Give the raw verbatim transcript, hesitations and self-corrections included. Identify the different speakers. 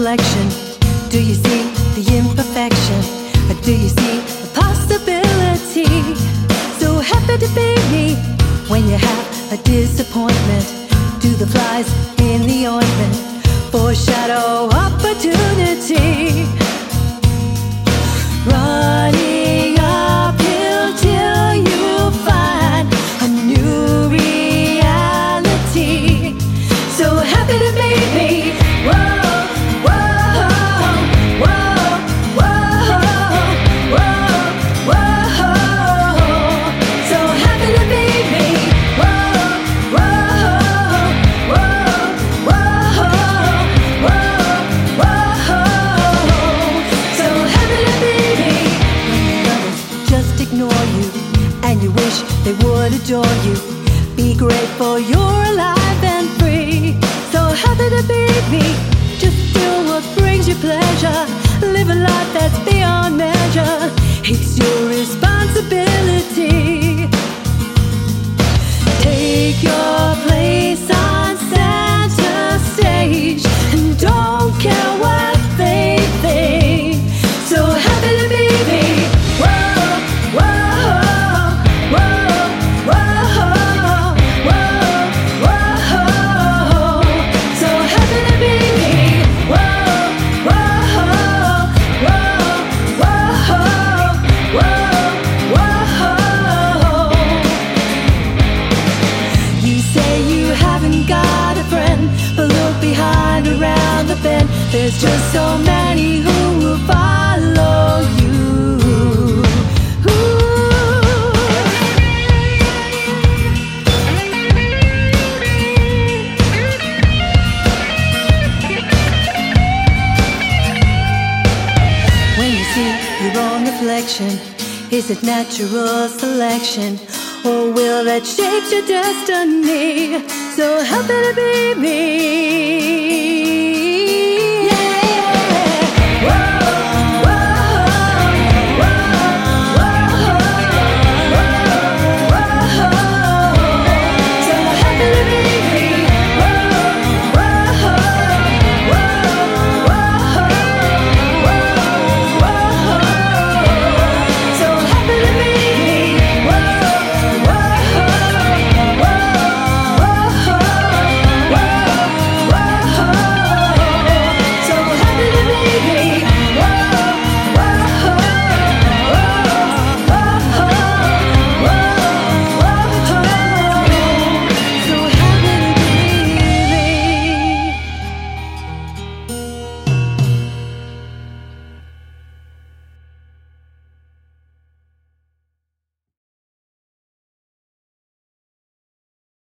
Speaker 1: reflection? Do you see the imperfection? Or do you see the possibility? So happy to be me when you have a disappointment. Do the flies in the ointment foreshadow opportunity? Running uphill till you find a new reality. So happy to be me. Whoa, whoa, whoa, whoa, whoa, whoa. So happy to be me. Whoa, whoa, whoa, whoa, whoa, whoa. So happy to be me. When others just ignore you and you wish they would adore you, be grateful you're alive and free. So happy to be me. Just do what brings you pleasure. Live a life that's beyond measure. It's your responsibility. Take your place on center stage and don't care what they think. So happy to be me. Whoa, whoa, whoa, whoa, whoa, whoa. So happy to be me. Whoa, whoa, whoa, whoa, whoa, whoa. You say you haven't got a friend, but look behind around the bend. There's just so many who will follow you. When you see your own reflection, is it natural selection, or will that shape your destiny? So happy to be me.